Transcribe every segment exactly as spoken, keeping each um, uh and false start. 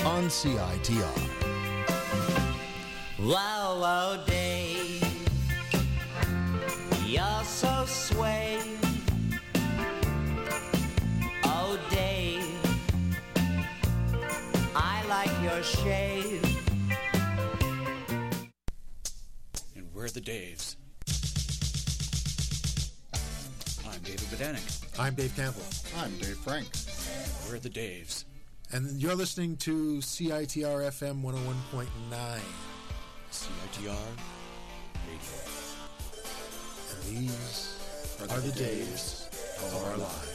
on C I T R. Wow, wow, Dave, you're so sway. Oh, Dave, I like your shave. And we're the Daves. I'm David Bodanik. I'm Dave Campbell. I'm Dave Frank. We're the Daves. And you're listening to C I T R F M one oh one point nine. C I T R Radio. And these are, are the, the days of our lives.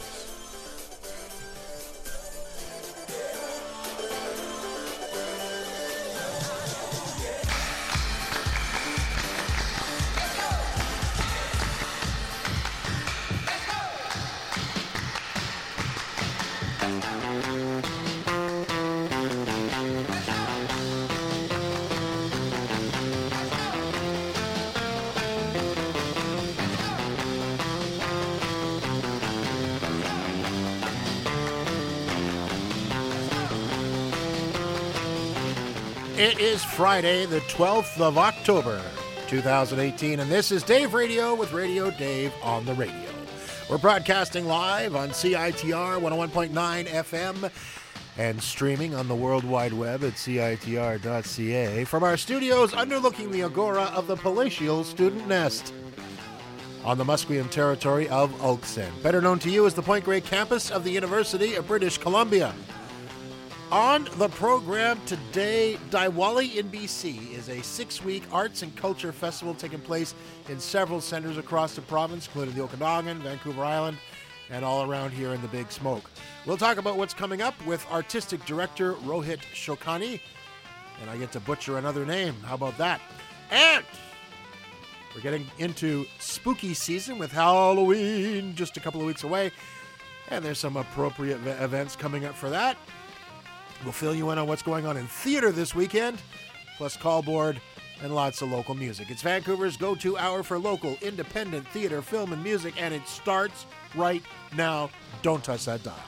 It is Friday, the twelfth of October, two thousand eighteen, and this is Dave Radio with Radio Dave on the radio. We're broadcasting live on C I T R one oh one point nine F M and streaming on the World Wide Web at C I T R dot C A from our studios underlooking the agora of the palatial Student Nest on the Musqueam territory of Oaksend, better known to you as the Point Grey campus of the University of British Columbia. On the program today, Diwali in B C is a six-week arts and culture festival taking place in several centers across the province, including the Okanagan, Vancouver Island, and all around here in the Big Smoke. We'll talk about what's coming up with artistic director Rohit Shokani, and I get to butcher another name. How about that? And we're getting into spooky season with Halloween just a couple of weeks away, and there's some appropriate v- events coming up for that. We'll fill you in on what's going on in theater this weekend, plus callboard and lots of local music. It's Vancouver's go-to hour for local, independent theater, film, and music, and it starts right now. Don't touch that dial.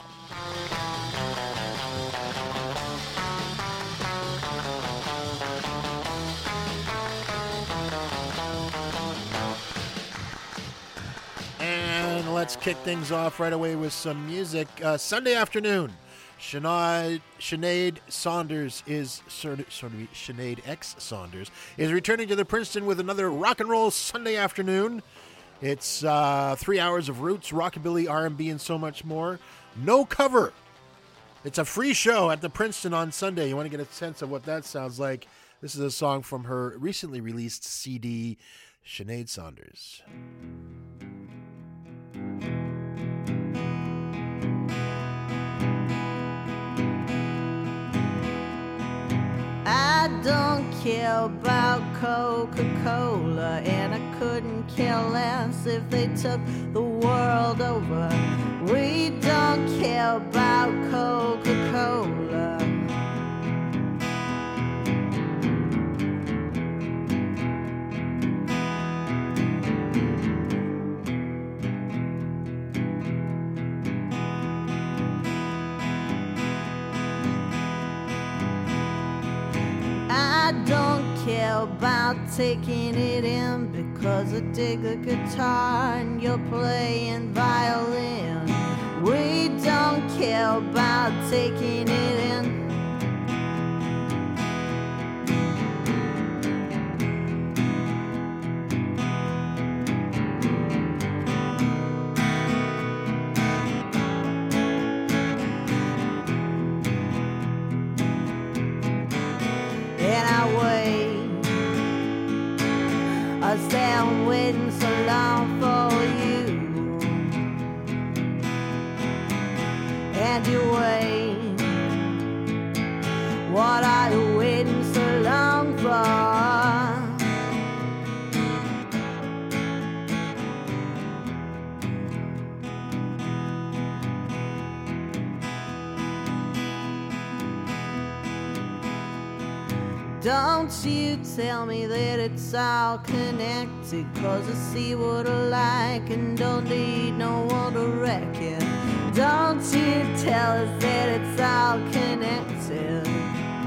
And let's kick things off right away with some music. Uh, Sunday afternoon. Sinead, Sinead Saunders is sort of, sort of Sinead X Saunders is returning to the Princeton with another rock and roll Sunday afternoon. It's uh, three hours of roots, rockabilly, R and B, and so much more. No cover. It's a free show at the Princeton on Sunday. You want to get a sense of what that sounds like? This is a song from her recently released C D, Sinead Saunders. I don't care about Coca-Cola, and I couldn't care less if they took the world over. We don't care about Coca-Cola. I don't care about taking it in, because I dig the guitar and you're playing violin. We don't care about taking it in. I stand waiting so long for you, and you wait. What are you waiting so long for? Don't you tell me that it's all connected, 'cause I see what I like and don't need no one to wreck it. Don't you tell us that it's all connected.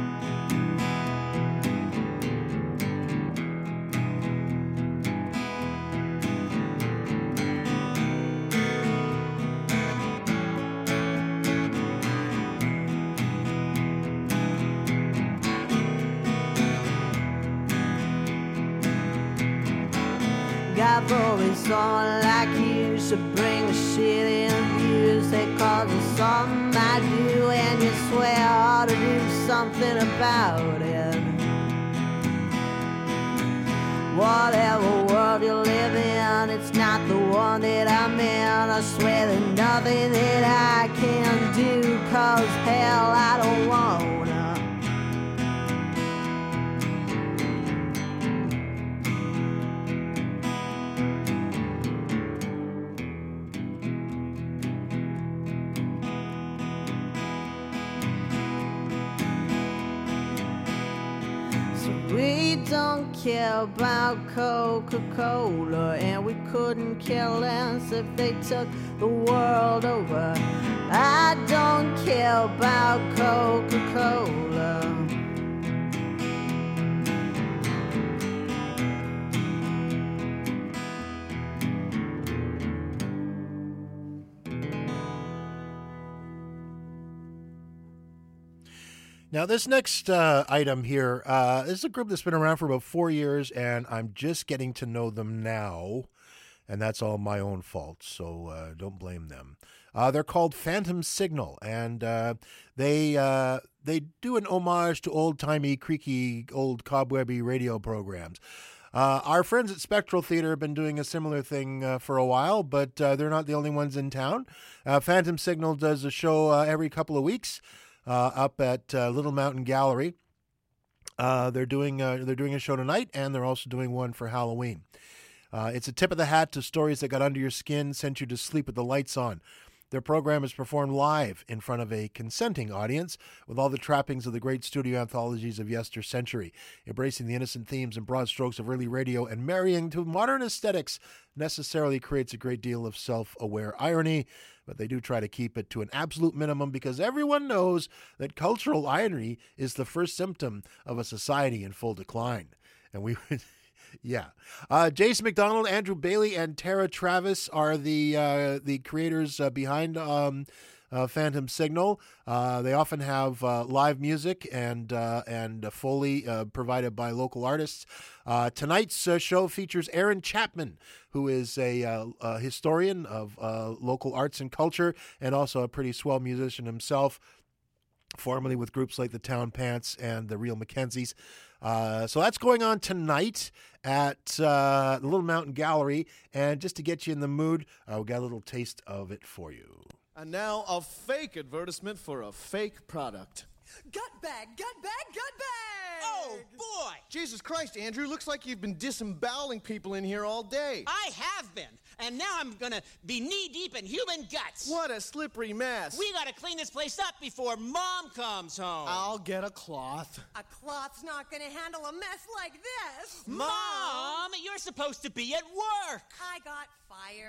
I've always someone like you should bring the shit in views. They call it something I do, and you swear I ought to do something about it. Whatever world you live in, it's not the one that I'm in. I swear there's nothing that I can do, cause hell, I don't wanna. We don't care about Coca-Cola, and we couldn't care less if they took the world over. I don't care about Coca-Cola. Now, this next uh, item here, uh, this is a group that's been around for about four years, and I'm just getting to know them now, and that's all my own fault, so uh, don't blame them. Uh, they're called Phantom Signal, and uh, they uh, they do an homage to old-timey, creaky, old cobwebby radio programs. Uh, our friends at Spectral Theater have been doing a similar thing uh, for a while, but uh, they're not the only ones in town. Uh, Phantom Signal does a show uh, every couple of weeks. Uh, up at uh, Little Mountain Gallery. Uh, they're doing uh, they're doing a show tonight, and they're also doing one for Halloween. Uh, it's a tip of the hat to stories that got under your skin, sent you to sleep with the lights on. Their program is performed live in front of a consenting audience with all the trappings of the great studio anthologies of yester century, embracing the innocent themes and broad strokes of early radio and marrying to modern aesthetics necessarily creates a great deal of self-aware irony, but they do try to keep it to an absolute minimum because everyone knows that cultural irony is the first symptom of a society in full decline. And we would... Yeah. Uh, Jason McDonald, Andrew Bailey, and Tara Travis are the uh, the creators uh, behind um, uh, Phantom Signal. Uh, they often have uh, live music and uh, and uh, Foley uh, provided by local artists. Uh, tonight's uh, show features Aaron Chapman, who is a, uh, a historian of uh, local arts and culture and also a pretty swell musician himself, formerly with groups like the Town Pants and the Real Mackenzies. Uh, so that's going on tonight at uh, the Little Mountain Gallery. And just to get you in the mood, uh, we got a little taste of it for you. And now a fake advertisement for a fake product. Gut bag, gut bag, gut bag! Oh, boy! Jesus Christ, Andrew, looks like you've been disemboweling people in here all day. I have been, and now I'm gonna be knee-deep in human guts. What a slippery mess. We gotta clean this place up before Mom comes home. I'll get a cloth. A cloth's not gonna handle a mess like this. Mom, you're supposed to be at work. I got fired.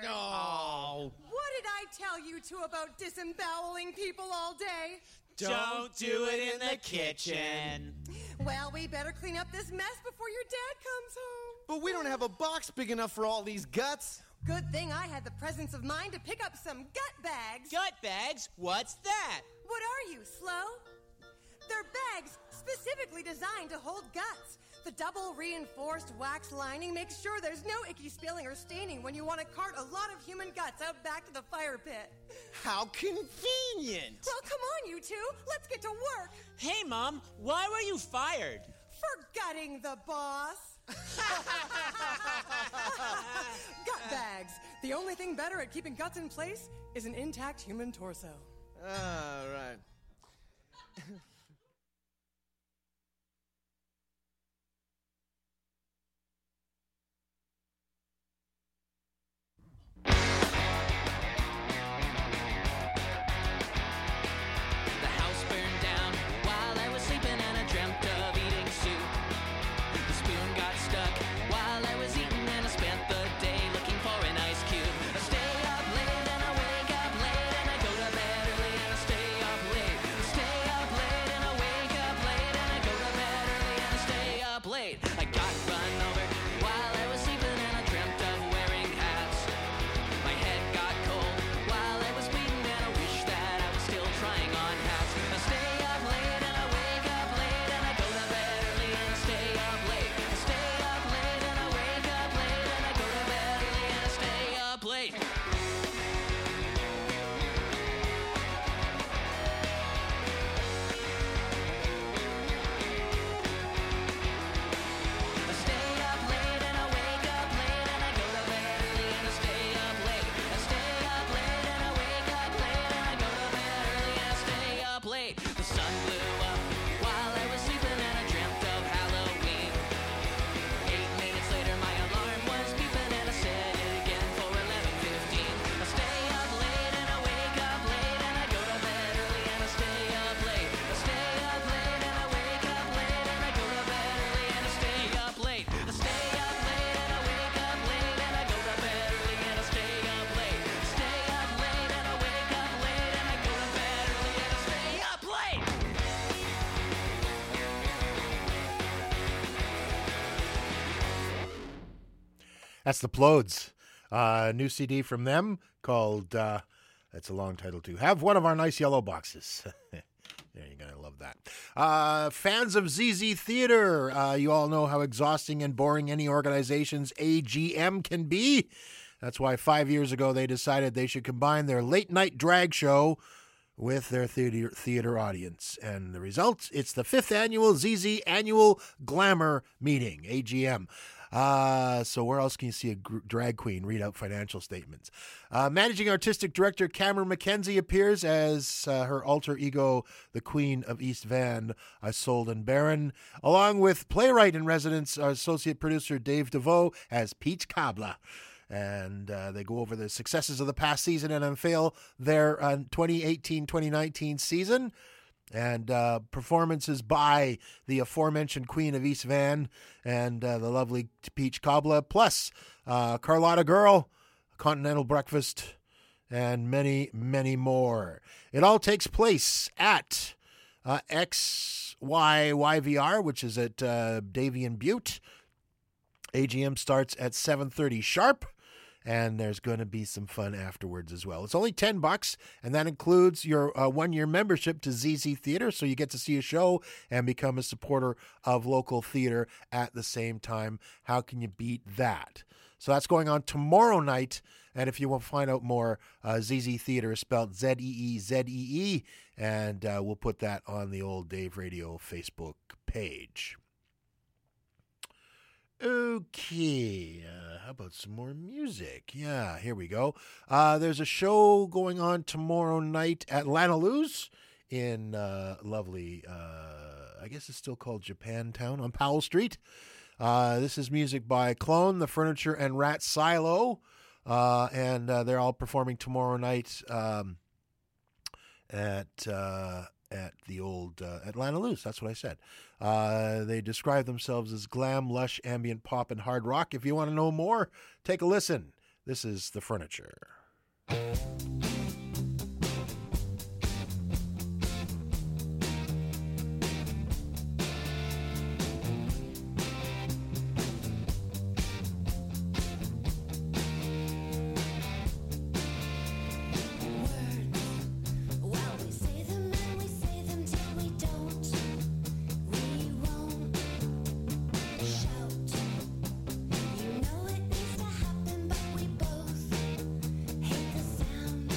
Oh. What did I tell you two about disemboweling people all day? Don't do it in the kitchen. Well, we better clean up this mess before your dad comes home. But we don't have a box big enough for all these guts. Good thing I had the presence of mind to pick up some gut bags. Gut bags? What's that? What are you, slow? They're bags specifically designed to hold guts. The double reinforced wax lining makes sure there's no icky spilling or staining when you want to cart a lot of human guts out back to the fire pit. How convenient. Well, come on, you two. Let's get to work. Hey, Mom, why were you fired? For gutting the boss. Gut bags. The only thing better at keeping guts in place is an intact human torso. All right. Stay up late That's the Plodes. Uh, new C D from them called, uh, that's a long title too, Have One of Our Nice Yellow Boxes. Yeah, you're going to love that. Uh, fans of Z Z Theater, uh, you all know how exhausting and boring any organization's A G M can be. That's why five years ago they decided they should combine their late-night drag show with their theater, theater audience. And the result, it's the fifth annual Z Z Annual Glamour Meeting, A G M. Uh, so where else can you see a gr- drag queen read out financial statements? Uh, Managing Artistic Director Cameron McKenzie appears as uh, her alter ego, the Queen of East Van, Isolde and Baron, along with playwright in residence, uh, associate producer Dave DeVoe as Peach Cobbler. And uh, they go over the successes of the past season and unveil their uh, twenty eighteen twenty nineteen season. And uh, performances by the aforementioned Queen of East Van and uh, the lovely Peach Cobbler, plus uh, Carlotta Girl, Continental Breakfast, and many, many more. It all takes place at uh, X Y Y V R, which is at uh, Davian Butte. A G M starts at seven thirty sharp. And there's going to be some fun afterwards as well. It's only ten bucks, and that includes your uh, one-year membership to Z Z Theater, so you get to see a show and become a supporter of local theater at the same time. How can you beat that? So that's going on tomorrow night, and if you want to find out more, uh, Z Z Theater is spelled Z E E Z E E, and uh, we'll put that on the old Dave Radio Facebook page. Okay, uh, how about some more music? Yeah, here we go. Uh, there's a show going on tomorrow night at Lanaloo's in uh, lovely, uh, I guess it's still called Japantown on Powell Street. Uh, this is music by Clone, The Furniture, and Rat Silo, uh, and uh, they're all performing tomorrow night um, at... Uh, at the old uh, Atlanta Loose. That's what I said. Uh, they describe themselves as glam, lush, ambient pop, and hard rock. If you want to know more, take a listen. This is The Furniture. You know it needs to happen, but we both hate the sound.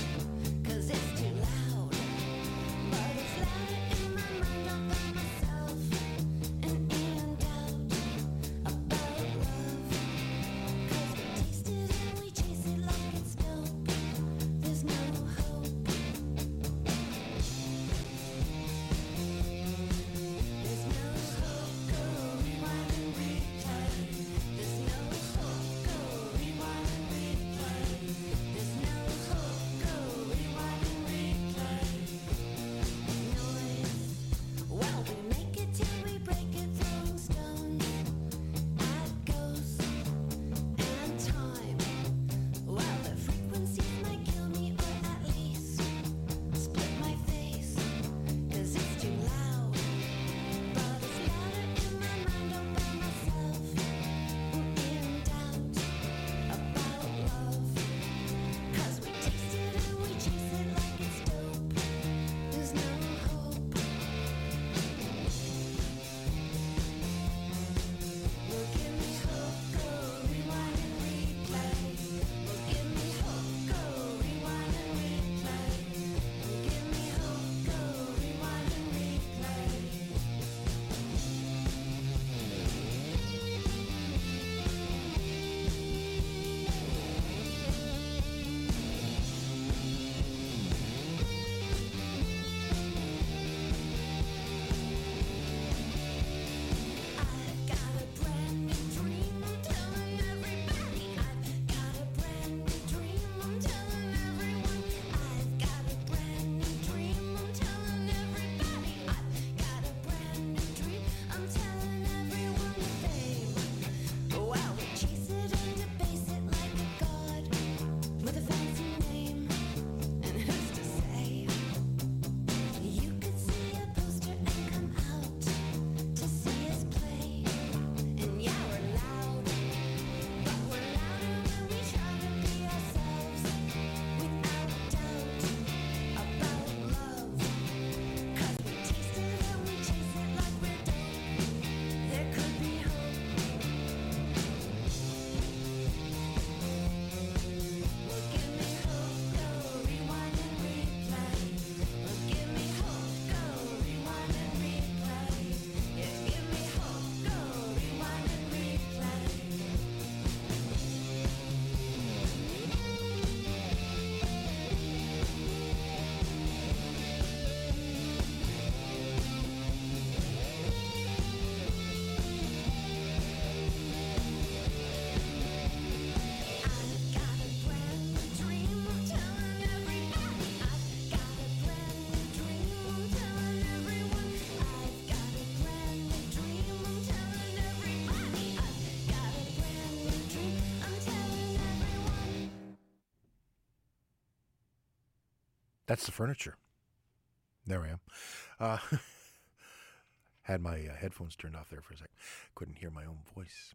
That's the furniture. There I am. Uh, had my uh, headphones turned off there for a sec. Couldn't hear my own voice.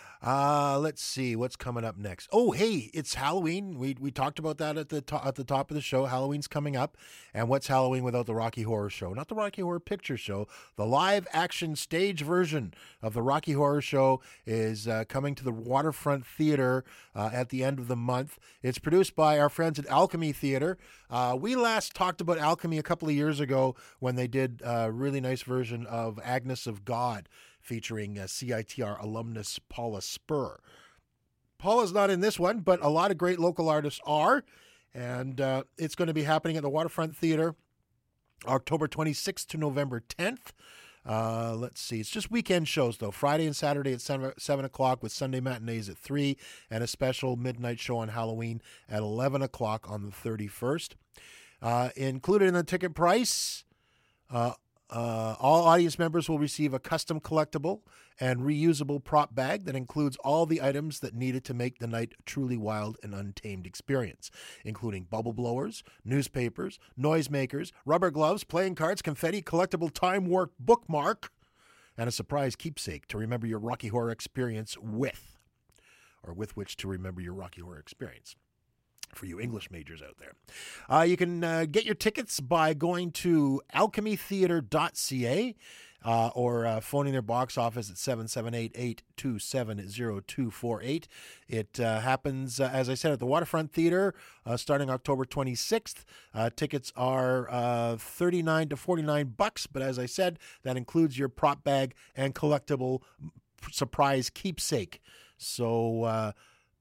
Uh, let's see what's coming up next. Oh, hey, it's Halloween. We we talked about that at the to- at the top of the show. Halloween's coming up, and what's Halloween without the Rocky Horror Show? Not the Rocky Horror Picture Show. The live action stage version of the Rocky Horror Show is uh, coming to the Waterfront Theater uh, at the end of the month. It's produced by our friends at Alchemy Theater. Uh, we last talked about Alchemy a couple of years ago when they did a really nice version of Agnes of God, featuring uh, C I T R alumnus Paula Spur. Paula's not in this one, but a lot of great local artists are, and uh, it's going to be happening at the Waterfront Theater October twenty-sixth to November tenth. Uh, let's see. It's just weekend shows, though. Friday and Saturday at seven, seven o'clock with Sunday matinees at three and a special midnight show on Halloween at eleven o'clock on the thirty-first. Uh, included in the ticket price, uh, Uh, all audience members will receive a custom collectible and reusable prop bag that includes all the items that needed to make the night a truly wild and untamed experience, including bubble blowers, newspapers, noisemakers, rubber gloves, playing cards, confetti, collectible Time Warp bookmark, and a surprise keepsake to remember your Rocky Horror experience with, or with which to remember your Rocky Horror experience. For you English majors out there. Uh, you can uh, get your tickets by going to alchemy theater dot c a uh, or uh, phoning their box office at seven seven eight, eight two seven, zero two four eight. It uh, happens, uh, as I said, at the Waterfront Theater uh, starting October twenty-sixth. Uh, tickets are uh, thirty-nine to forty-nine bucks, but as I said, that includes your prop bag and collectible surprise keepsake. So, uh,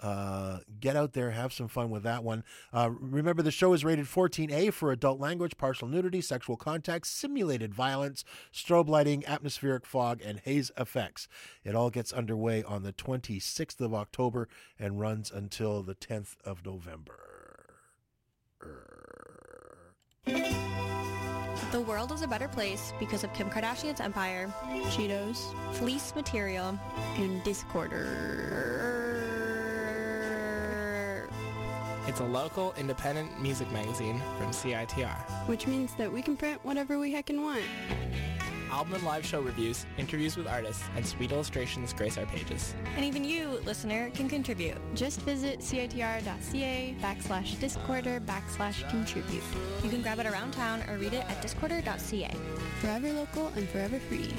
Uh, get out there, have some fun with that one. Uh, remember, the show is rated fourteen A for adult language, partial nudity, sexual contact, simulated violence, strobe lighting, atmospheric fog, and haze effects. It all gets underway on the twenty-sixth of October and runs until the tenth of November. The world is a better place because of Kim Kardashian's empire, Cheetos, fleece material, and Discorder. It's a local, independent music magazine from C I T R. Which means that we can print whatever we heckin' want. Album and live show reviews, interviews with artists, and sweet illustrations grace our pages. And even you, listener, can contribute. Just visit citr.ca backslash discorder backslash contribute. You can grab it around town or read it at discorder dot c a. Forever local and forever free.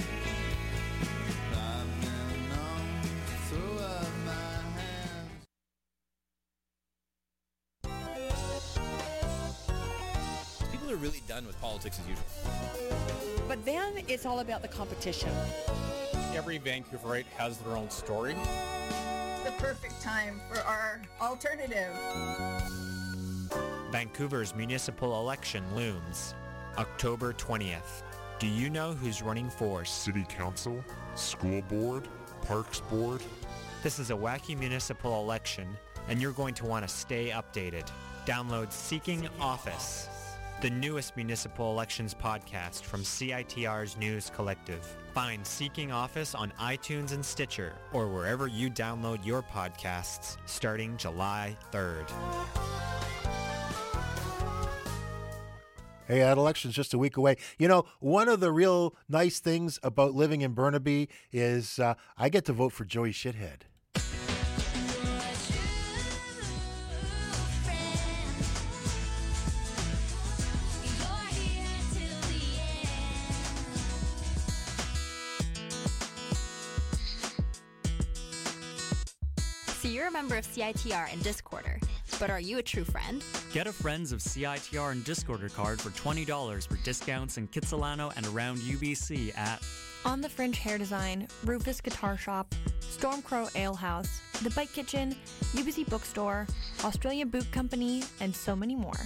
People are really done with politics as usual. But then it's all about the competition. Every Vancouverite has their own story. The perfect time for our alternative. Vancouver's municipal election looms, October twentieth. Do you know who's running for City Council, School Board, Parks Board? This is a wacky municipal election, and you're going to want to stay updated. Download Seeking Office, the newest municipal elections podcast from C I T R's News Collective. Find Seeking Office on iTunes and Stitcher, or wherever you download your podcasts, starting July third. Hey, that election's just a week away. You know, one of the real nice things about living in Burnaby is uh, I get to vote for Joey Shithead. So you're a member of C I T R and Discorder, but are you a true friend? Get a Friends of C I T R and Discorder card for twenty dollars for discounts in Kitsilano and around U B C at On the Fringe Hair Design, Rufus Guitar Shop, Stormcrow Ale House, The Bike Kitchen, U B C Bookstore, Australian Boot Company, and so many more.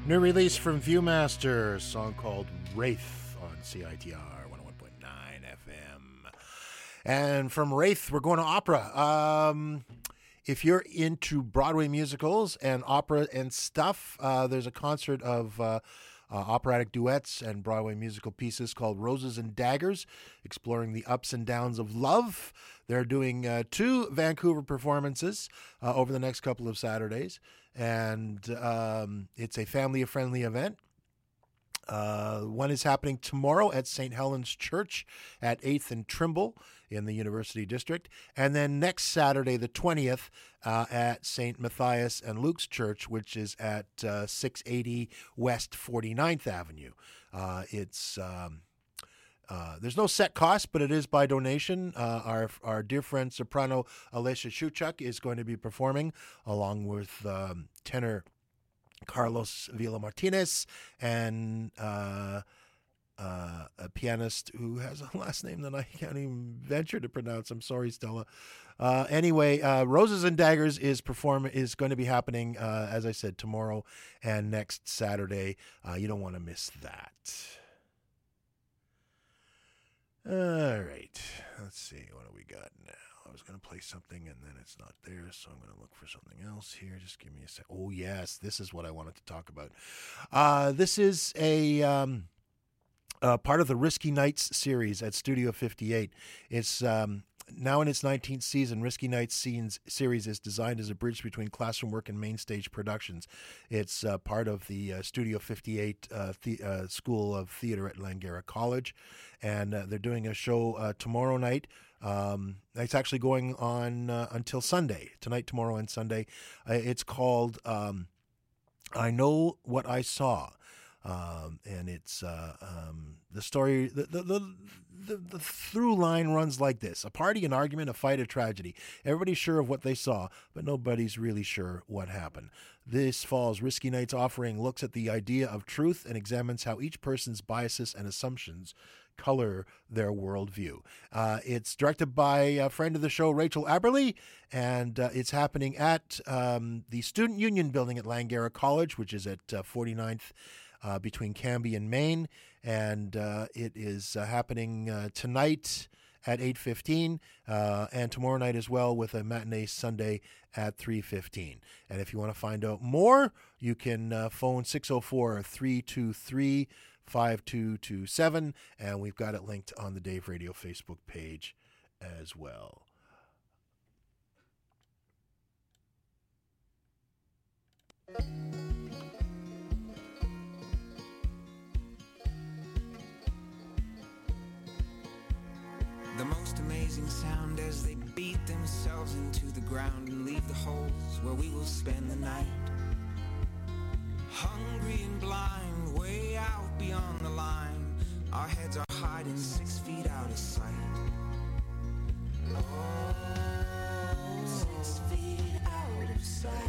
New release from Viewmaster, a song called Wraith on C I T R one oh one point nine F M. And from Wraith, we're going to opera. Um, if you're into Broadway musicals and opera and stuff, uh, there's a concert of uh, uh, operatic duets and Broadway musical pieces called Roses and Daggers, exploring the ups and downs of love. They're doing uh, two Vancouver performances uh, over the next couple of Saturdays. And um, it's a family-friendly event. Uh, one is happening tomorrow at Saint Helens Church at eighth and Trimble in the University District. And then next Saturday, the twentieth, uh, at Saint Matthias and Luke's Church, which is at uh, six eighty West forty-ninth Avenue. Uh, it's... Um, Uh, there's no set cost, but it is by donation. Uh, our our dear friend soprano Alessia Shuchuk is going to be performing along with um, tenor Carlos Villa Martinez and uh, uh, a pianist who has a last name that I can't even venture to pronounce. I'm sorry, Stella. Uh, anyway, uh, Roses and Daggers is perform is going to be happening, uh, as I said, tomorrow and next Saturday. Uh, you don't want to miss that. All right, let's see, what do we got now? I was going to play something, and then it's not there, so I'm going to look for something else here. Just give me a sec. Oh, yes, this is what I wanted to talk about. Uh, this is a um, uh, part of the Risky Nights series at Studio fifty-eight. It's um, now in its nineteenth season. Risky Nights scenes series is designed as a bridge between classroom work and main stage productions. It's uh, part of the uh, Studio fifty-eight uh, the, uh, School of Theater at Langara College. And uh, they're doing a show uh, tomorrow night. Um, it's actually going on uh, until Sunday, tonight, tomorrow, and Sunday. Uh, it's called um, I Know What I Saw. Um, and it's uh, um, the story, the, the, the, the, the through line runs like this. A party, an argument, a fight, a tragedy. Everybody's sure of what they saw, but nobody's really sure what happened. This fall's Risky Nights offering looks at the idea of truth and examines how each person's biases and assumptions color their worldview. Uh, it's directed by a friend of the show, Rachel Aberley, and uh, it's happening at um, the Student Union Building at Langara College, which is at uh, forty-ninth uh, between Cambie and Maine, and uh, it is uh, happening uh, tonight at eight fifteen uh, and tomorrow night as well, with a matinee Sunday at three fifteen. And if you want to find out more, you can uh, phone six oh four, three two three, five two two seven, and we've got it linked on the Dave Radio Facebook page as well. The most amazing sound as they beat themselves into the ground and leave the holes where we will spend the night. Hungry and blind, way out beyond the line. Our heads are hiding six feet out of sight. Oh, six feet out of sight.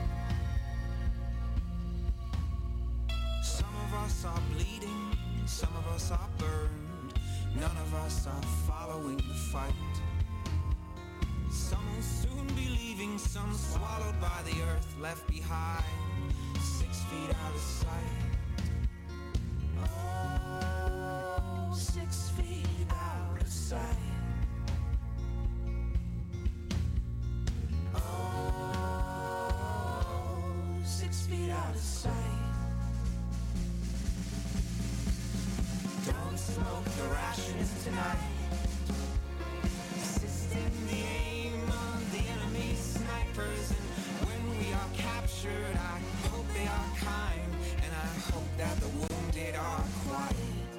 Some of us are bleeding, some of us are burned. None of us are following the fight. Some will soon be leaving, some swallowed by the earth, left behind. Six feet out of sight. Oh, six feet out of sight. Oh, six feet out of sight. Don't smoke the rations tonight. Assisting the aim of the enemy snipers. And when we are captured, I hope they are kind, and I hope that the wounded are quiet.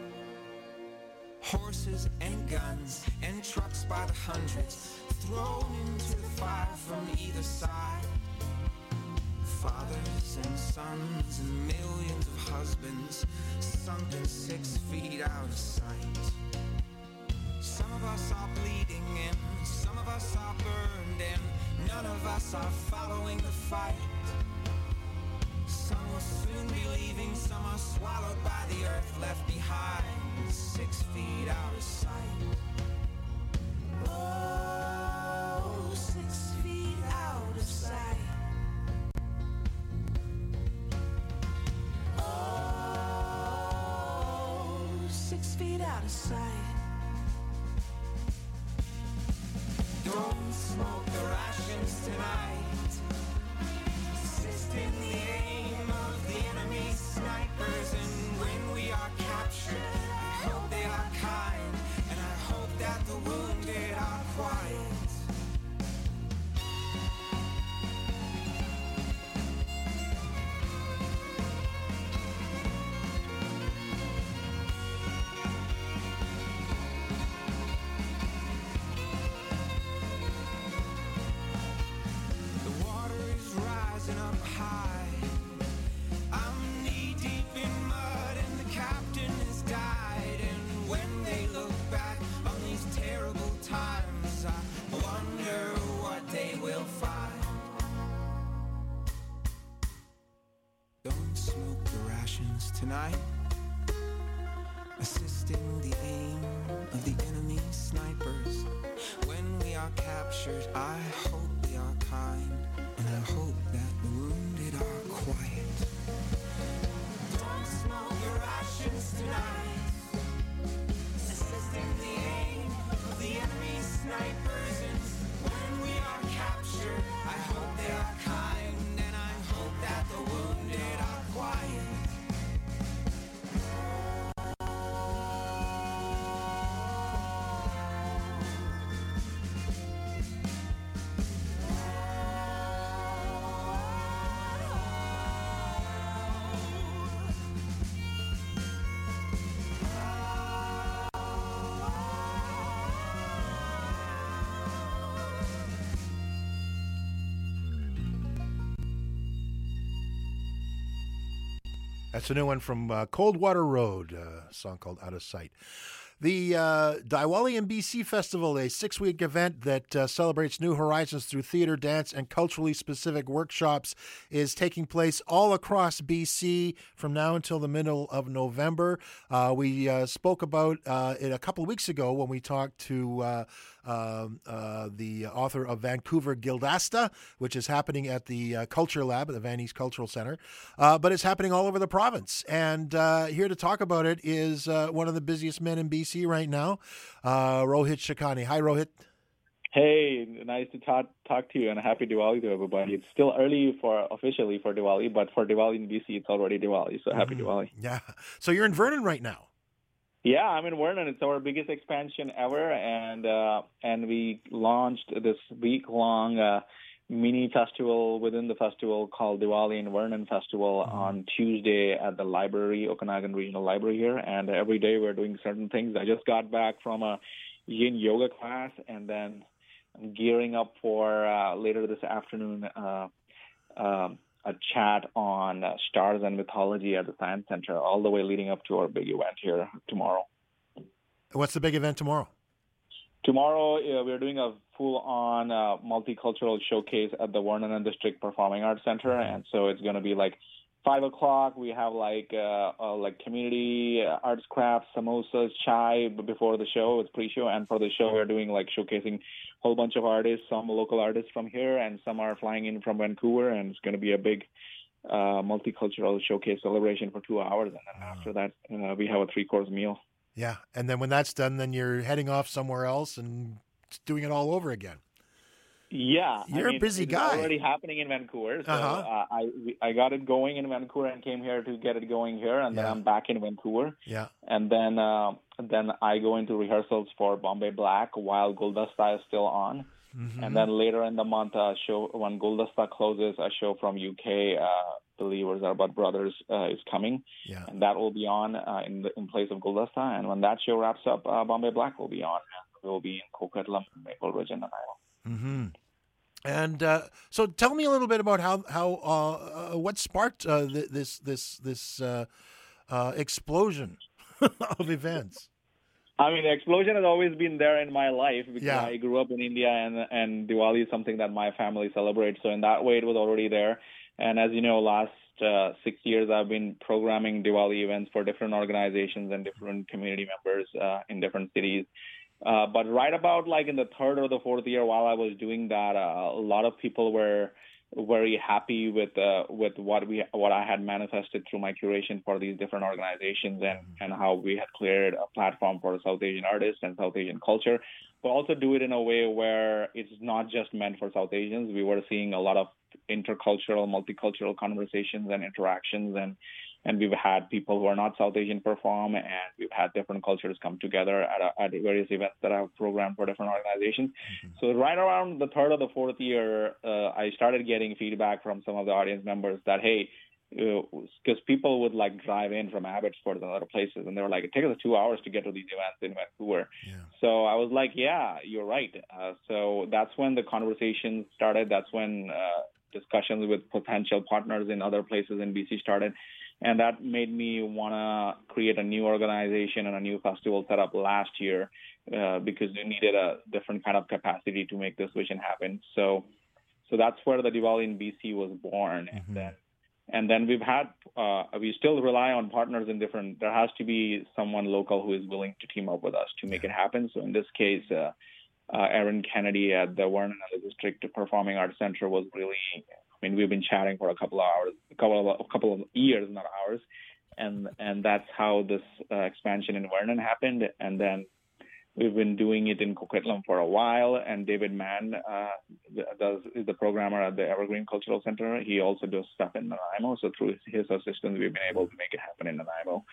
Horses and guns and trucks by the hundreds thrown into the fire from either side. Fathers and sons and millions of husbands sunken six feet out of sight. Some of us are bleeding and some of us are burned, and none of us are following the fight. Some will soon be leaving, some are swallowed by the earth, left behind, six feet out of sight. Oh, six feet out of sight. six feet out of sight. Don't smoke the rations tonight. Assist in the aim of the enemy snipers, and when we are captured, I hope they are kind, and I hope that the wounded are quiet. Tonight, assisting the aim of the enemy snipers. When we are captured, I hope they are kind, and I hope that the wounded are quiet. Don't smoke your rations tonight. Assisting the aim of the enemy snipers. And when we are captured, I hope they are kind, and I hope that the wounded are quiet. That's a new one from uh, Coldwater Road, uh, a song called Out of Sight. The uh, Diwali in B C Festival, a six-week event that uh, celebrates new horizons through theater, dance, and culturally specific workshops, is taking place all across B C from now until the middle of November. Uh, we uh, spoke about uh, it a couple of weeks ago when we talked to uh, uh, uh, the author of Vancouver Guildasta, which is happening at the uh, Culture Lab at the Van East Cultural Center. Uh, but it's happening all over the province. And uh, here to talk about it is uh, one of the busiest men in B C right now, uh, Rohit Shikani. Hi, Rohit. Hey, nice to talk talk to you, and happy Diwali to everybody. It's still early for officially for Diwali, but for Diwali in B C, it's already Diwali. So happy Mm-hmm. Diwali. Yeah. So you're in Vernon right now. Yeah, I'm in Vernon. It's our biggest expansion ever, and uh, and we launched this week long uh, mini festival within the festival called Diwali in Vernon Festival mm-hmm. on Tuesday at the library, Okanagan Regional Library here. And every day we're doing certain things. I just got back from a yin yoga class, and then I'm gearing up for uh, later this afternoon uh, um, a chat on uh, stars and mythology at the Science Center, all the way leading up to our big event here tomorrow. What's the big event tomorrow? Tomorrow, uh, we're doing a full-on uh, multicultural showcase at the Vernon District Performing Arts Center, and so it's going to be like five o'clock. We have like uh, uh, like community uh, arts, crafts, samosas, chai before the show. It's pre-show, and for the show, we're doing like showcasing a whole bunch of artists, some local artists from here, and some are flying in from Vancouver, and it's going to be a big uh, multicultural showcase celebration for two hours, and then after that, uh, we have a three-course meal. Yeah, and then when that's done, then you're heading off somewhere else and doing it all over again. Yeah, you're I mean, a busy it's guy. Already happening in Vancouver, so Uh-huh. uh, I I got it going in Vancouver and came here to get it going here, and then Yeah. I'm back in Vancouver. Yeah. And then uh, then I go into rehearsals for Bombay Black while Guldasta is still on. Mhm. And then later in the month, uh, show when Guldasta closes, a show from U K, uh, Believers Are But Brothers, uh, is coming, Yeah. and that will be on uh, in the, in place of Guldasta. And when that show wraps up, uh, Bombay Black will be on. We will be in Coquitlam, Maple Ridge, and Nanaimo. Mm-hmm. And uh, so, tell me a little bit about how how uh, uh, what sparked uh, th- this this this uh, uh, explosion of events. I mean, the explosion has always been there in my life because Yeah. I grew up in India, and and Diwali is something that my family celebrates. So in that way, it was already there. And as you know, last uh, six years, I've been programming Diwali events for different organizations and different community members uh, in different cities. Uh, but right about like in the third or the fourth year, while I was doing that, uh, a lot of people were very happy with uh, with what we what I had manifested through my curation for these different organizations, and, and how we had cleared a platform for South Asian artists and South Asian culture, but also do it in a way where it's not just meant for South Asians. We were seeing a lot of intercultural, multicultural conversations and interactions, and and we've had people who are not South Asian perform, and we've had different cultures come together at, a, at various events that I've programmed for different organizations. Mm-hmm. So right around the third or the fourth year, uh, I started getting feedback from some of the audience members that, hey, because uh, people would like drive in from Abbotsford and other places, and they were like, it takes us two hours to get to these events in Vancouver. Yeah. So I was like, yeah, you're right. Uh, so that's when the conversation started. That's when uh, discussions with potential partners in other places in B C started. And that made me want to create a new organization and a new festival set up last year uh, because we needed a different kind of capacity to make this vision happen. So so that's where the Diwali in B C was born. Mm-hmm. And then and then we've had, uh, we still rely on partners in different, there has to be someone local who is willing to team up with us to make it happen. So in this case, uh, uh, Aaron Kennedy at the Vernon District Performing Arts Center was really, I mean, we've been chatting for a couple of hours, a couple of a couple of years, not hours, and and that's how this uh, expansion in Vernon happened. And then we've been doing it in Coquitlam for a while. And David Mann uh, does is the programmer at the Evergreen Cultural Center. He also does stuff in Nanaimo. So through his assistance, we've been able to make it happen in Nanaimo,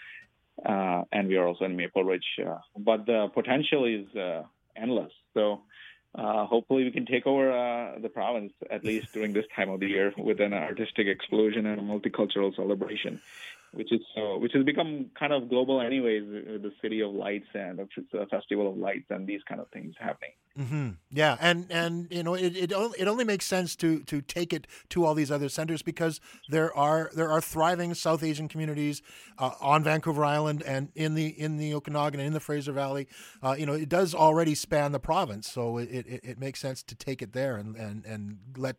uh, and we are also in Maple Ridge. Uh, but the potential is uh, endless. So. Uh, hopefully we can take over uh, the province, at least during this time of the year, with an artistic explosion and a multicultural celebration, which is so, which has become kind of global anyways, the City of Lights and a Festival of Lights and these kind of things happening. Mm-hmm. Yeah, and, and you know it it only, it only makes sense to to take it to all these other centers because there are there are thriving South Asian communities uh, on Vancouver Island and in the in the Okanagan and in the Fraser Valley. Uh, you know, it does already span the province, so it, it, it makes sense to take it there and, and, and let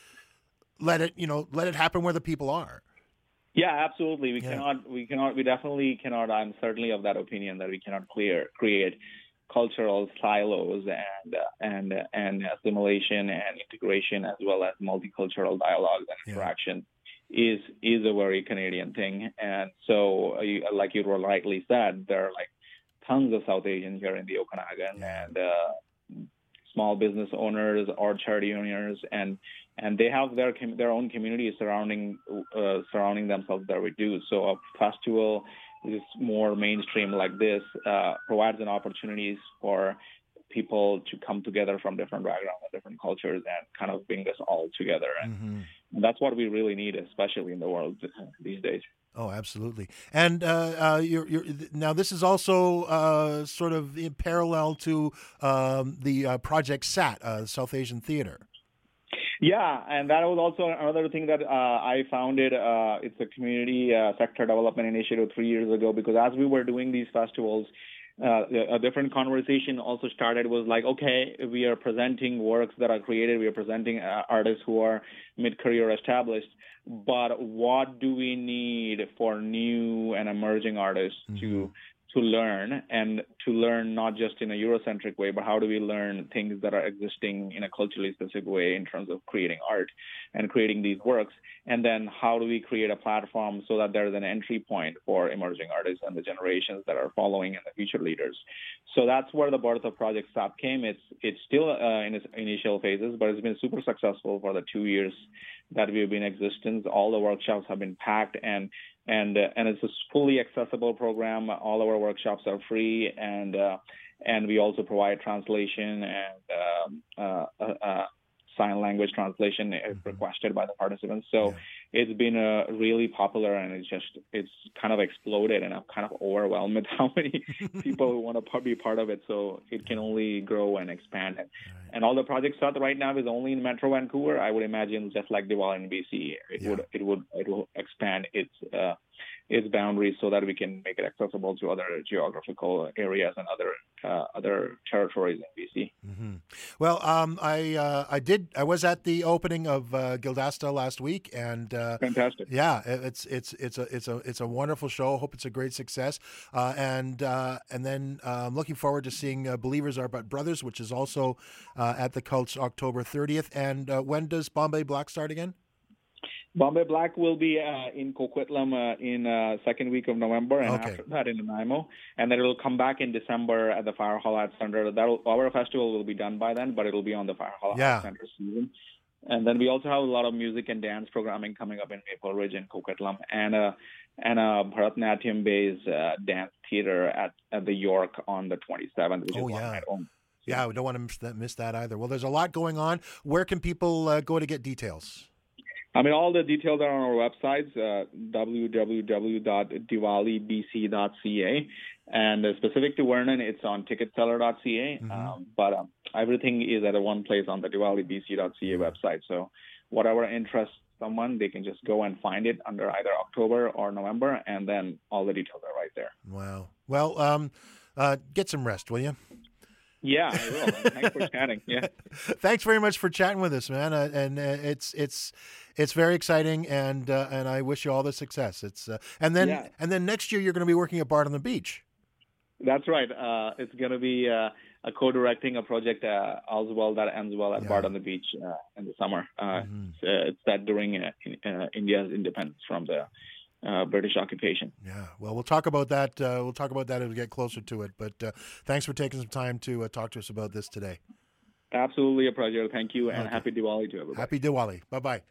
let it you know let it happen where the people are. Yeah, absolutely. We yeah. cannot. We cannot. We definitely cannot. I'm certainly of that opinion that we cannot clear create cultural silos and uh, and uh, and assimilation and integration, as well as multicultural dialogue and interaction, yeah. is is a very Canadian thing. And so, uh, like you rightly said, there are like tons of South Asians here in the Okanagan, yeah. and uh, small business owners, orchard owners, and and they have their their own communities surrounding uh, surrounding themselves that we do. So a festival is more mainstream like this uh, provides an opportunities for people to come together from different backgrounds and different cultures and kind of bring us all together. And, mm-hmm. and that's what we really need, especially in the world these days. Oh, absolutely. And uh, uh, you're, you're, now this is also uh, sort of in parallel to um, the uh, Project S A T, uh, South Asian Theater. Yeah, and that was also another thing that uh, I founded. Uh, it's a community uh, sector development initiative three years ago, because as we were doing these festivals, uh, a different conversation also started was like, okay, we are presenting works that are created. We are presenting uh, artists who are mid-career established. But what do we need for new and emerging artists mm-hmm. to to learn, and to learn not just in a Eurocentric way, but how do we learn things that are existing in a culturally specific way in terms of creating art and creating these works? And then how do we create a platform so that there's an entry point for emerging artists and the generations that are following and the future leaders? So that's where the birth of Project S A T came. It's it's still uh, in its initial phases, but it's been super successful for the two years that we've been in existence. All the workshops have been packed, and and uh, and it's a fully accessible program. All our workshops are free, and uh, and we also provide translation and um, uh, uh, uh, sign language translation if requested by the participants. So yeah. it's been uh, really popular, and it's just it's kind of exploded, and I'm kind of overwhelmed with how many people who want to be part of it. So it can only grow and expand. Right. And all the Project S A T right now is only in Metro Vancouver. I would imagine just like Diwali in B C, it yeah. would it would it will expand its uh, its boundaries so that we can make it accessible to other geographical areas and other uh, other territories in B C. Mm-hmm. Well, um, I uh, I did I was at the opening of uh, Guildasta last week, and uh, fantastic. Yeah, it's it's it's a it's a it's a wonderful show. Hope it's a great success. Uh, and uh, and then uh, I'm looking forward to seeing uh, Believers Are But Brothers, which is also uh, at the Cults October thirtieth. And uh, when does Bombay Black start again? Bombay Black will be uh, in Coquitlam uh, in uh, second week of November, and okay. after that in Nanaimo, and then it will come back in December at the Fire Hall Arts Center. That'll, our festival will be done by then, but it'll be on the Fire Hall yeah. Arts Center season. And then we also have a lot of music and dance programming coming up in Maple Ridge and Coquitlam, and a and a Bharatanatyam-based uh, dance theater at, at the York on the twenty-seventh, which oh, is yeah. one night only. Yeah, we don't want to miss that, miss that either. Well, there's a lot going on. Where can people uh, go to get details? I mean, all the details are on our websites, uh, w w w dot diwali b c dot c a. And uh, specific to Vernon, it's on ticket seller dot c a. Mm-hmm. Um, but um, everything is at a one place on the diwali b c dot c a website. So whatever interests someone, they can just go and find it under either October or November, and then all the details are right there. Wow. Well, um, uh, get some rest, will you? Yeah, I will. Thanks for chatting. Yeah. Thanks very much for chatting with us, man. Uh, and uh, it's it's it's very exciting, and uh, and I wish you all the success. It's uh, and then yeah. and then next year you're going to be working at Bard on the Beach. That's right. Uh, it's going to be uh, a co-directing a project, uh, All's Well That Ends Well at Yeah. Bard on the Beach uh, in the summer. Uh, Mm-hmm. it's, uh, it's set during uh, in, uh, India's independence from the uh, British occupation. Yeah. Well, we'll talk about that. Uh, we'll talk about that as we get closer to it. But uh, thanks for taking some time to uh, talk to us about this today. Absolutely a pleasure. Thank you, and Okay. happy Diwali to everybody. Happy Diwali. Bye bye.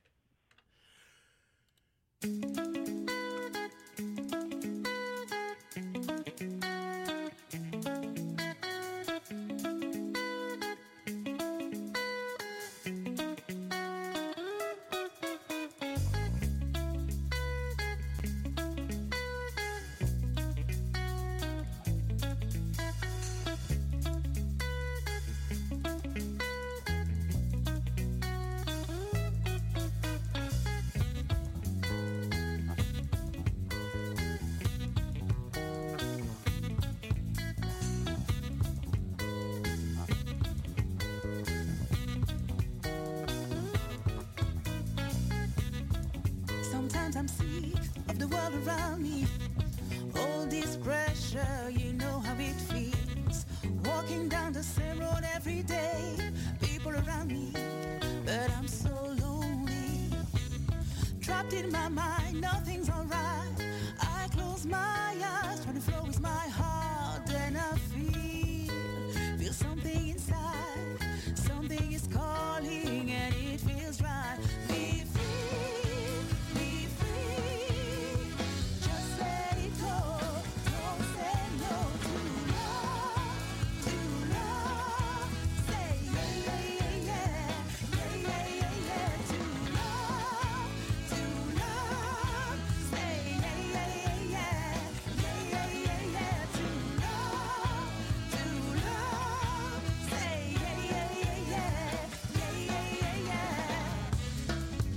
Sometimes I'm sick of the world around me. All this pressure, you know how it feels. Walking down the same road every day. People around me, but I'm so lonely. Trapped in my mind, nothing's alright. I close my eyes, trying to flow with my heart. Then I feel, feel something inside. Something is calling and it feels right. Be free, be free. Just let it go. Don't say no to love, to love. Say yeah, yeah, yeah, yeah, yeah, yeah, yeah, to love, to love. Say yeah, yeah, yeah, yeah, yeah, yeah, yeah, to love, to love. Say yeah, yeah, yeah, yeah, yeah, yeah, yeah, yeah.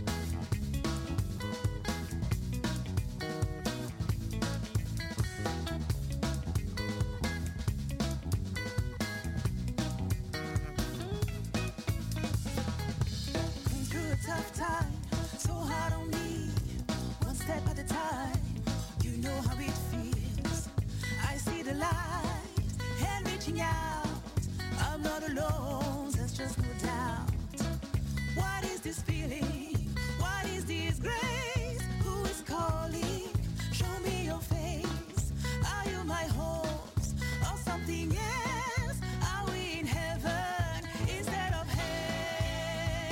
Going through a tough time, so hard on me. One step at a time, you know how it feels. I see the light and reaching out. I'm not alone, there's just no doubt. What is this feeling? What is this grace? Who is calling? Show me your face. Are you my hopes or something else? Are we in heaven instead of hell?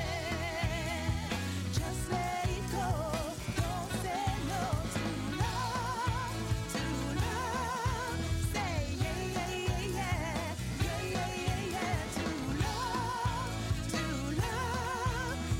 Just let it go. Don't say no to love, to love. Say yeah, yeah, yeah, yeah, yeah, yeah, yeah, yeah, to love, to love.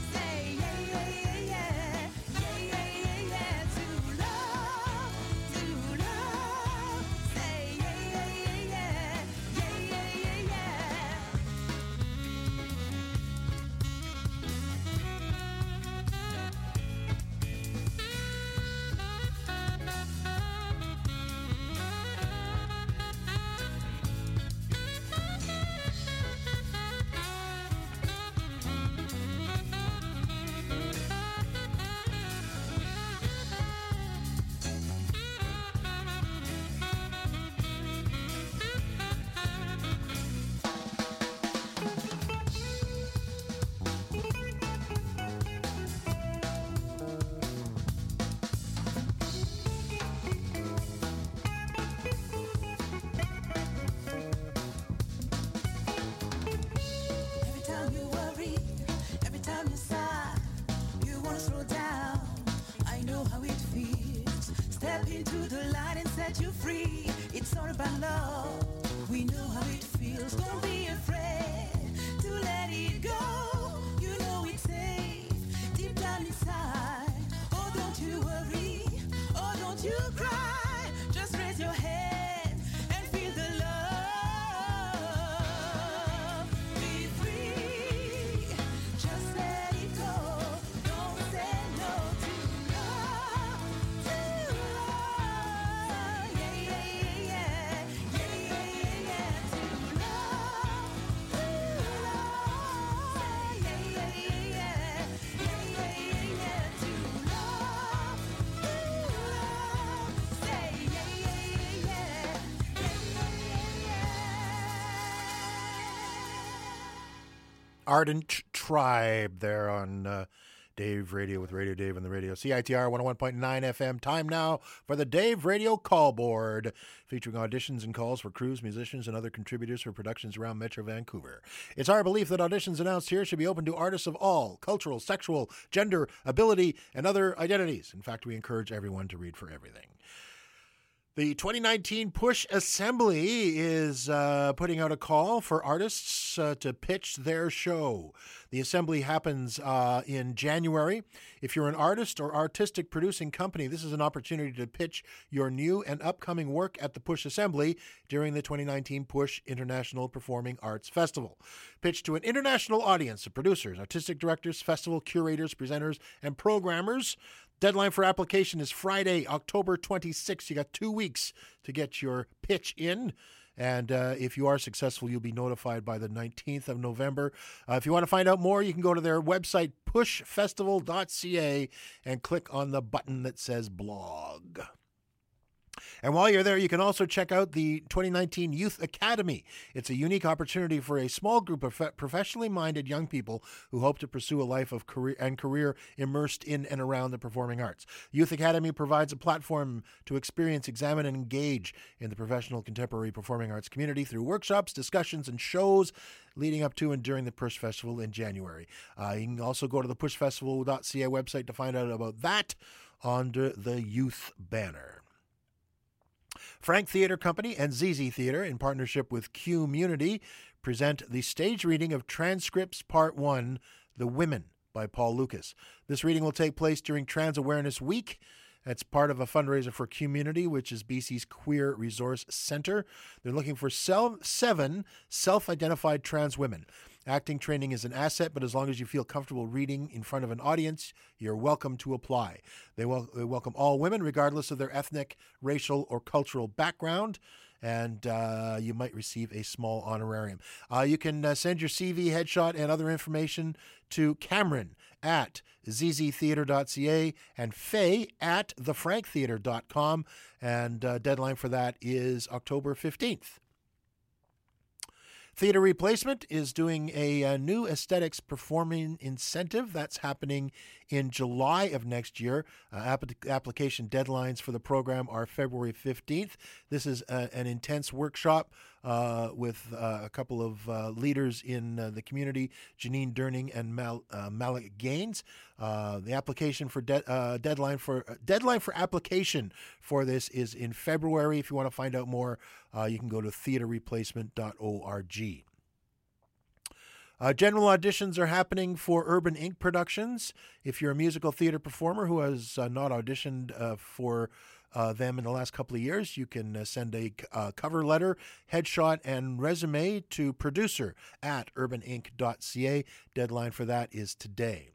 time you sigh, you wanna slow down. I know how it feels. Step into the light and set you free. It's all about love. We know how it feels. Don't be afraid to let it go. You know it's safe deep down inside. Oh, don't you worry. Oh, don't you cry. Just raise your head and feel the love. Be free. Just let it go. Don't say no to love. To love. Yeah, yeah, yeah, yeah. Yeah, yeah, yeah, yeah. To love. To love. Yeah, yeah, yeah, yeah. Yeah, yeah, yeah, yeah. To love. To love. Say yeah, yeah, yeah, yeah. Yeah, yeah, yeah, yeah. Ardent Tribe there on uh, Dave Radio with Radio Dave on the radio. C I T R one oh one point nine F M. Time now for the Dave Radio Call Board, featuring auditions and calls for crews, musicians, and other contributors for productions around Metro Vancouver. It's our belief that auditions announced here should be open to artists of all cultural, sexual, gender, ability, and other identities. In fact, we encourage everyone to read for everything. The twenty nineteen Push Assembly is uh, putting out a call for artists uh, to pitch their show. The assembly happens uh, in January. If you're an artist or artistic producing company, this is an opportunity to pitch your new and upcoming work at the Push Assembly during the twenty nineteen Push International Performing Arts Festival. Pitch to an international audience of producers, artistic directors, festival curators, presenters, and programmers. Deadline for application is Friday, October twenty-sixth. You got two weeks to get your pitch in. And uh, if you are successful, you'll be notified by the nineteenth of November. Uh, if you want to find out more, you can go to their website, push festival dot c a, and click on the button that says blog. And while you're there, you can also check out the twenty nineteen Youth Academy. It's a unique opportunity for a small group of professionally minded young people who hope to pursue a life of career and career immersed in and around the performing arts. Youth Academy provides a platform to experience, examine, and engage in the professional contemporary performing arts community through workshops, discussions, and shows leading up to and during the Push Festival in January. Uh, you can also go to the push festival dot c a website to find out about that under the youth banner. Frank Theatre Company and Z Z Theatre, in partnership with Community, present the stage reading of Transcripts Part one, The Women, by Paul Lucas. This reading will take place during Trans Awareness Week. That's part of a fundraiser for Community, which is B C's Queer Resource Centre. They're looking for sel- seven self-identified trans women. Acting training is an asset, but as long as you feel comfortable reading in front of an audience, you're welcome to apply. They, wel- they welcome all women, regardless of their ethnic, racial, or cultural background, and uh, you might receive a small honorarium. Uh, you can uh, send your C V, headshot, and other information to Cameron at z z theatre dot c a and Faye at the frank theatre dot com, and uh, deadline for that is October fifteenth. Theatre Replacement is doing a, a new aesthetics performing incentive. That's happening in July of next year. Uh, app- application deadlines for the program are February fifteenth. This is a, an intense workshop uh, with uh, a couple of uh, leaders in uh, the community, Janine Durning and Mal- uh, Malik Gaines. Uh, the application for de- uh, deadline for uh, deadline for application for this is in February. If you want to find out more, uh, you can go to theatre replacement dot org. Uh, general auditions are happening for Urban Incorporated Productions. If you're a musical theater performer who has uh, not auditioned uh, for uh, them in the last couple of years, you can uh, send a uh, cover letter, headshot, and resume to producer at urban inc dot c a. Deadline for that is today.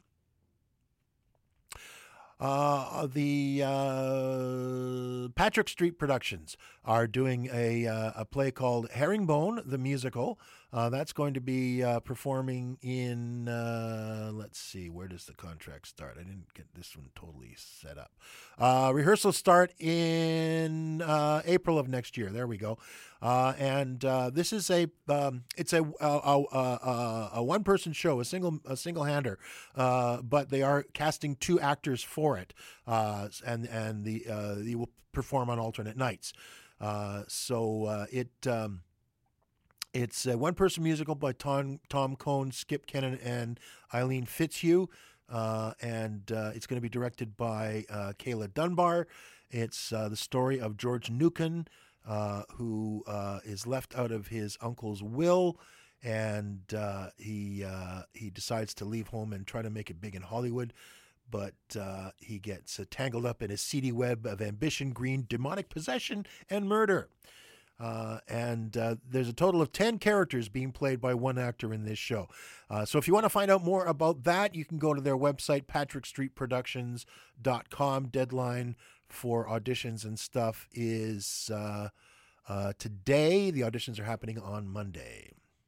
Uh, the uh, Patrick Street Productions are doing a uh, a play called Herringbone, the Musical. Uh, that's going to be uh, performing in, uh, let's see, where does the contract start? I didn't get this one totally set up. Uh, rehearsals start in uh, April of next year. There we go. Uh, and uh, this is a um, it's a a, a, a, a one person show, a single a single hander, uh, but they are casting two actors for it, uh, and and the uh, they will perform on alternate nights. Uh, so uh, it. Um, It's a one-person musical by Tom, Tom Cohn, Skip Kennan, and Eileen Fitzhugh, uh, and uh, it's going to be directed by uh, Kayla Dunbar. It's uh, the story of George Nukin, uh, who uh, is left out of his uncle's will, and uh, he uh, he decides to leave home and try to make it big in Hollywood, but uh, he gets uh, tangled up in a seedy web of ambition, greed, demonic possession, and murder. Uh, and uh, there's a total of ten characters being played by one actor in this show. Uh, so if you want to find out more about that, you can go to their website, patrick street productions dot com. Deadline for auditions and stuff is uh, uh, today. The auditions are happening on Monday.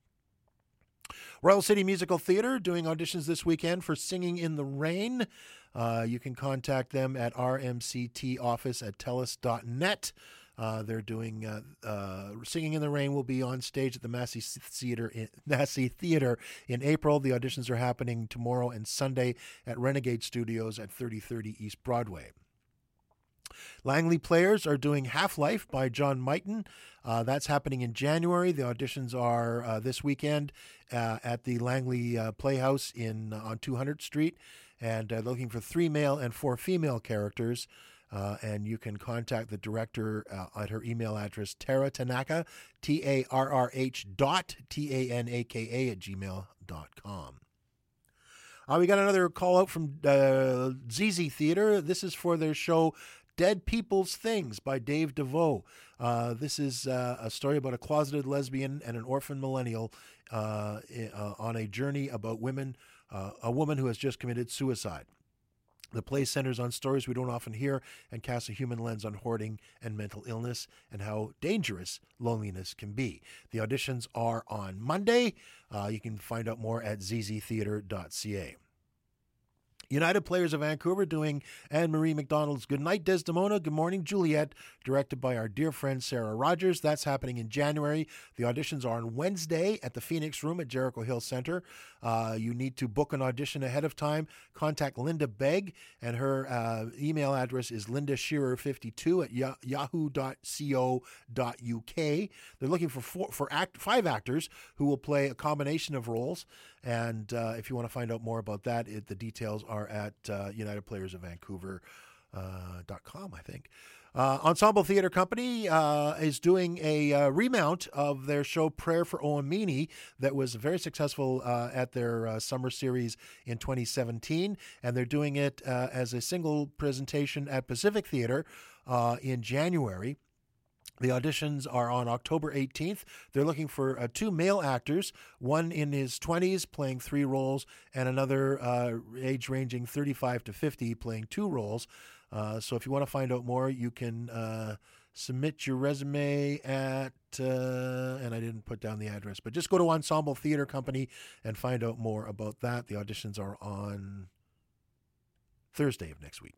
Royal City Musical Theatre doing auditions this weekend for Singing in the Rain. Uh, you can contact them at r m c t office at telus dot net. Uh, they're doing uh, uh, Singing in the Rain will be on stage at the Massey Theater in, Massey Theater in April. The auditions are happening tomorrow and Sunday at Renegade Studios at thirty thirty East Broadway. Langley Players are doing Half-Life by John Mighton. Uh, that's happening in January. The auditions are uh, this weekend uh, at the Langley uh, Playhouse in uh, on two hundredth Street, and uh, looking for three male and four female characters. Uh, and you can contact the director uh, at her email address, Tara Tanaka, T A R R H dot T A N A K A at gmail dot com. Uh, we got another call out from uh, Z Z Theater. This is for their show Dead People's Things by Dave DeVoe. Uh, this is uh, a story about a closeted lesbian and an orphan millennial uh, uh, on a journey about women, uh, a woman who has just committed suicide. The play centers on stories we don't often hear and casts a human lens on hoarding and mental illness and how dangerous loneliness can be. The auditions are on Monday. Uh, you can find out more at z z theater dot c a. United Players of Vancouver doing Anne-Marie McDonald's Goodnight Desdemona, Good Morning Juliet, directed by our dear friend Sarah Rogers. That's happening in January. The auditions are on Wednesday at the Phoenix Room at Jericho Hill Center. Uh, you need to book an audition ahead of time. Contact Linda Begg, and her uh, email address is linda shearer fifty-two at yahoo dot co dot u k. They're looking for four, for act, five actors who will play a combination of roles. And uh, if you want to find out more about that, it, the details are at uh, united players of vancouver dot com, uh, I think. Uh, Ensemble Theatre Company uh, is doing a uh, remount of their show Prayer for Oamini that was very successful uh, at their uh, summer series in twenty seventeen, and they're doing it uh, as a single presentation at Pacific Theatre uh, in January. The auditions are on October eighteenth. They're looking for uh, two male actors, one in his twenties playing three roles, and another uh, age ranging thirty-five to fifty playing two roles. Uh, so if you want to find out more, you can uh, submit your resume at, uh, and I didn't put down the address, but just go to Ensemble Theatre Company and find out more about that. The auditions are on Thursday of next week.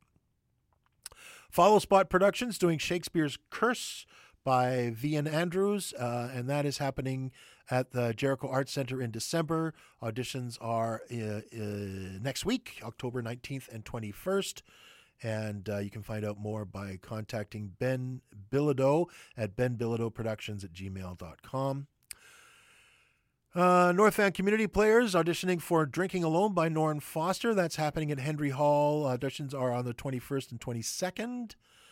Follow Spot Productions doing Shakespeare's Curse by Vian Andrews, uh, and that is happening at the Jericho Arts Center in December. Auditions are uh, uh, next week, October nineteenth and twenty-first. And uh, you can find out more by contacting Ben Bilodeau at ben bilodeau productions at gmail dot com. Uh, North Van Community Players auditioning for Drinking Alone by Norrin Foster. That's happening at Henry Hall. Auditions are on the twenty-first and twenty-second.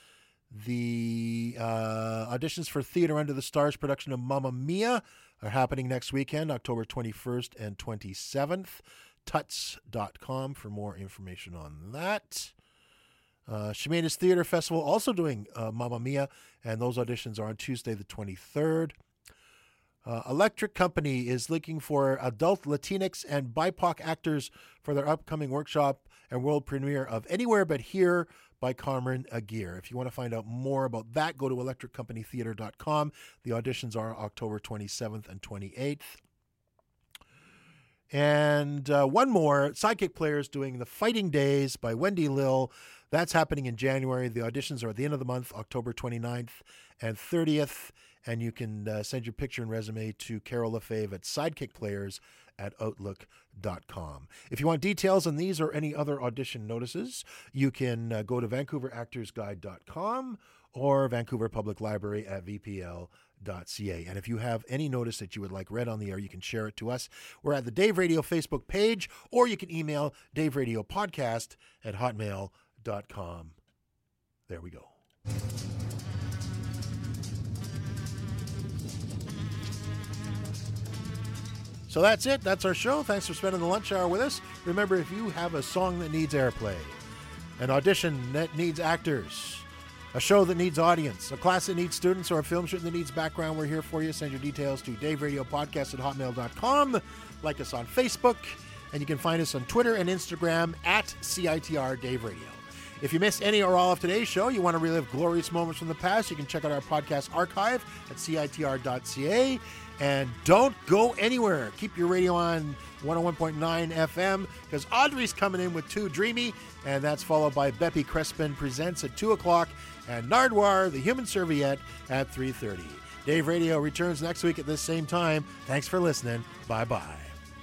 The uh, auditions for Theater Under the Stars production of Mamma Mia are happening next weekend, October twenty-first and twenty-seventh. tuts dot com for more information on that. Uh, Chemainus Theater Festival also doing uh, Mamma Mia, and those auditions are on Tuesday the twenty-third. Uh, Electric Company is looking for adult Latinx and B I P O C actors for their upcoming workshop and world premiere of Anywhere But Here by Carmen Aguirre. If you want to find out more about that, go to electric company theater dot com. The auditions are October twenty-seventh and twenty-eighth. And uh, one more, Sidekick Players doing The Fighting Days by Wendy Lill. That's happening in January. The auditions are at the end of the month, October twenty-ninth and thirtieth. And you can uh, send your picture and resume to Carol Lefebvre at sidekickplayers at outlook dot com. If you want details on these or any other audition notices, you can uh, go to vancouver actors guide dot com or Vancouver Public Library at v p l dot c a. And if you have any notice that you would like read on the air, you can share it to us. We're at the Dave Radio Facebook page, or you can email daveradiopodcast at hotmail dot com. There we go. So that's it. That's our show. Thanks for spending the lunch hour with us. Remember, if you have a song that needs airplay, an audition that needs actors, a show that needs audience, a class that needs students, or a film shoot that needs background, we're here for you. Send your details to daveradiopodcast at hotmail dot com. Like us on Facebook, and you can find us on Twitter and Instagram at C I T R Dave Radio. If you missed any or all of today's show, you want to relive glorious moments from the past, you can check out our podcast archive at C I T R dot C A. And don't go anywhere. Keep your radio on one oh one point nine F M, because Audrey's coming in with Too Dreamy, and that's followed by Beppy Crespin Presents at two o'clock, and Nardwar, the Human Serviette, at three thirty. Dave Radio returns next week at this same time. Thanks for listening. Bye-bye.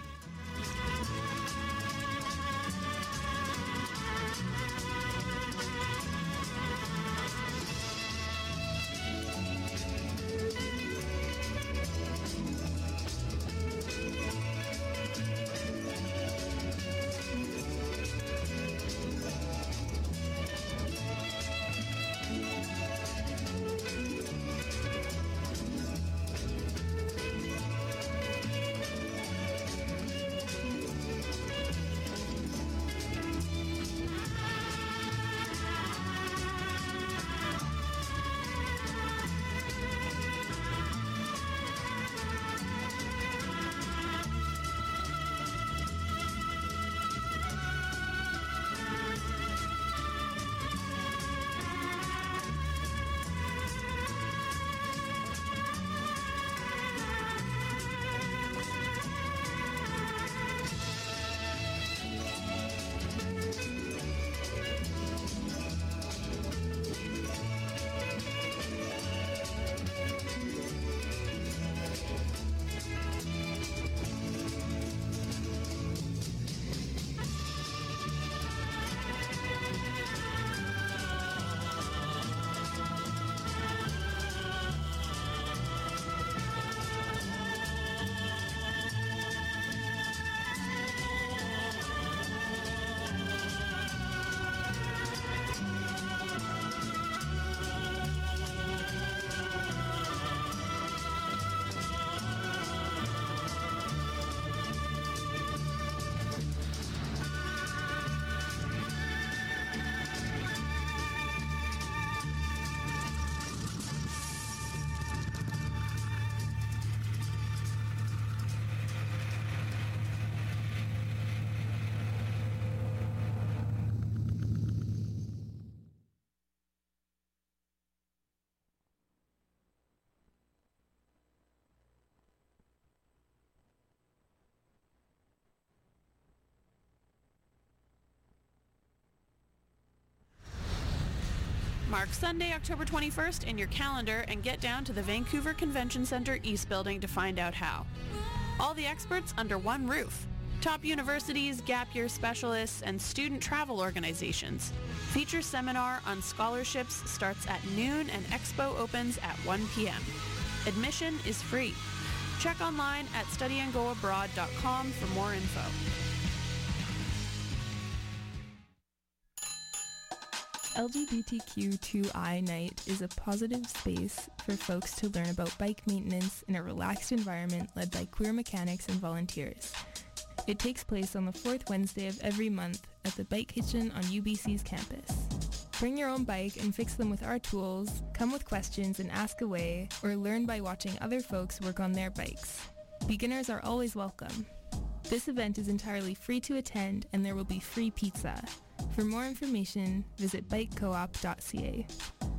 Mark Sunday, October twenty-first in your calendar and get down to the Vancouver Convention Centre East Building to find out how. All the experts under one roof. Top universities, gap year specialists, and student travel organizations. Feature seminar on scholarships starts at noon and expo opens at one p.m. Admission is free. Check online at study and go abroad dot com for more info. L G B T Q two I Night is a positive space for folks to learn about bike maintenance in a relaxed environment led by queer mechanics and volunteers. It takes place on the fourth Wednesday of every month at the Bike Kitchen on U B C's campus. Bring your own bike and fix them with our tools, come with questions and ask away, or learn by watching other folks work on their bikes. Beginners are always welcome. This event is entirely free to attend and there will be free pizza. For more information, visit bike co op dot c a.